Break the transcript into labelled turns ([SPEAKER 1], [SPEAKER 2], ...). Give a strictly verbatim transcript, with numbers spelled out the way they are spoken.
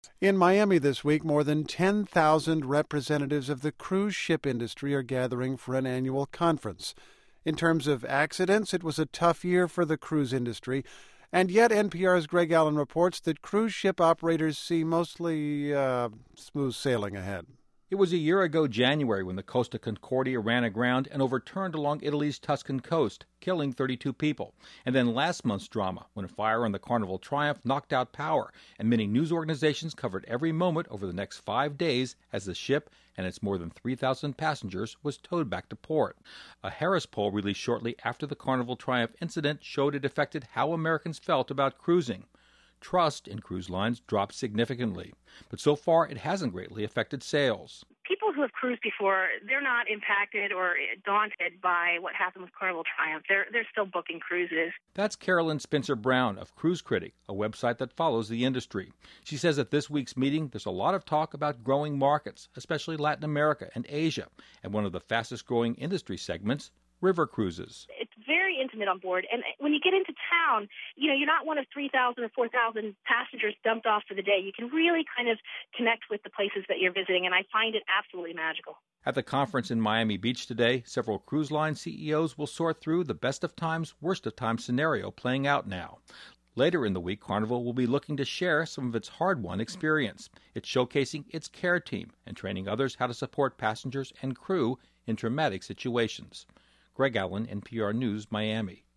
[SPEAKER 1] In Miami this week, more than ten thousand representatives of the cruise ship industry are gathering for an annual conference. In terms of accidents, it was a tough year for the cruise industry. And yet N P R's Greg Allen reports that cruise ship operators see mostly uh, smooth sailing ahead.
[SPEAKER 2] It was a year ago January when the Costa Concordia ran aground and overturned along Italy's Tuscan coast, killing thirty-two people. And then last month's drama, when a fire on the Carnival Triumph knocked out power, and many news organizations covered every moment over the next five days as the ship and its more than three thousand passengers was towed back to port. A Harris poll released shortly after the Carnival Triumph incident showed it affected how Americans felt about cruising. Trust in cruise lines dropped significantly, but so far it hasn't greatly affected sales.
[SPEAKER 3] People who have cruised before, they're not impacted or daunted by what happened with Carnival Triumph. They're, they're still booking cruises.
[SPEAKER 2] That's Carolyn Spencer-Brown of Cruise Critic, a website that follows the industry. She says at this week's meeting there's a lot of talk about growing markets, especially Latin America and Asia, and one of the fastest growing industry segments, river cruises.
[SPEAKER 3] It's very intimate on board, and when you get into town, you know, you're not one of three thousand or four thousand passengers dumped off for the day. You can really kind of connect with the places that you're visiting, and I find it absolutely magical.
[SPEAKER 2] At the conference in Miami Beach today, several cruise line C E Os will sort through the best of times, worst of times scenario playing out now. Later in the week, Carnival will be looking to share some of its hard-won experience. It's showcasing its care team and training others how to support passengers and crew in traumatic situations. Greg Allen, N P R News, Miami.